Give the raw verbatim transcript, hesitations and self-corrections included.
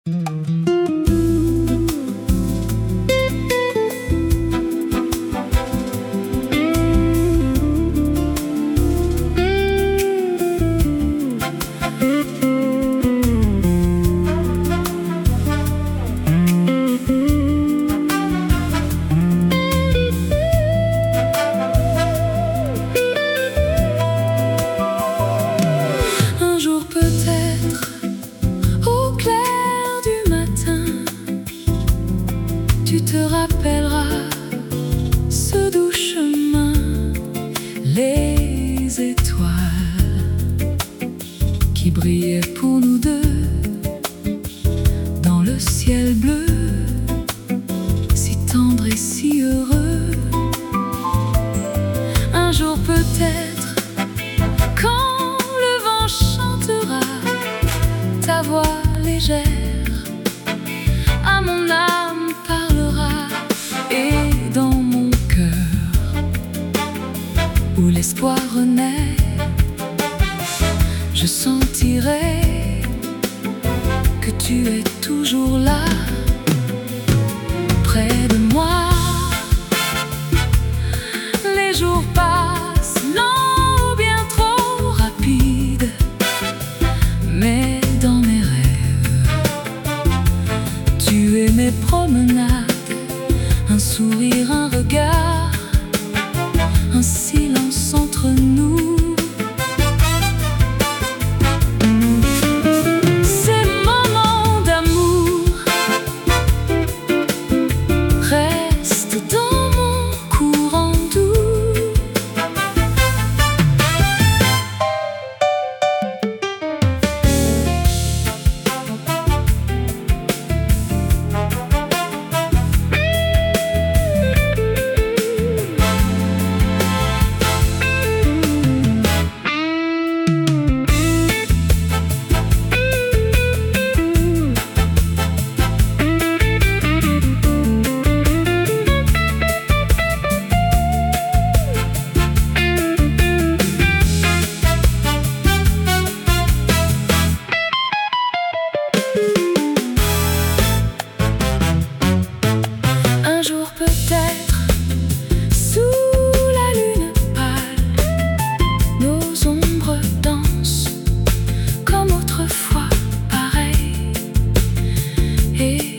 Un jour peut-être, au clair du matin, tu te rappelleras ce doux chemin, les étoiles qui brillaient pour nous deux dans le ciel bleu, si tendre et si heureux. Un jour peut-être, quand le vent chantera ta voix légère, à mon âme parlera, et dans mon cœur, où l'espoir renaît, je sentirai que tu es toujours là, près de moi. Les jours passent, lents ou bien trop rapides, mais dans mes rêves, tu es mes promenades, un sourire, un regard, un silence entre nous. Ces moments d'amour restent dans mon courant doux. Un jour peut-être, sous la lune pâle, nos ombres dansent comme autrefois, pareil. Et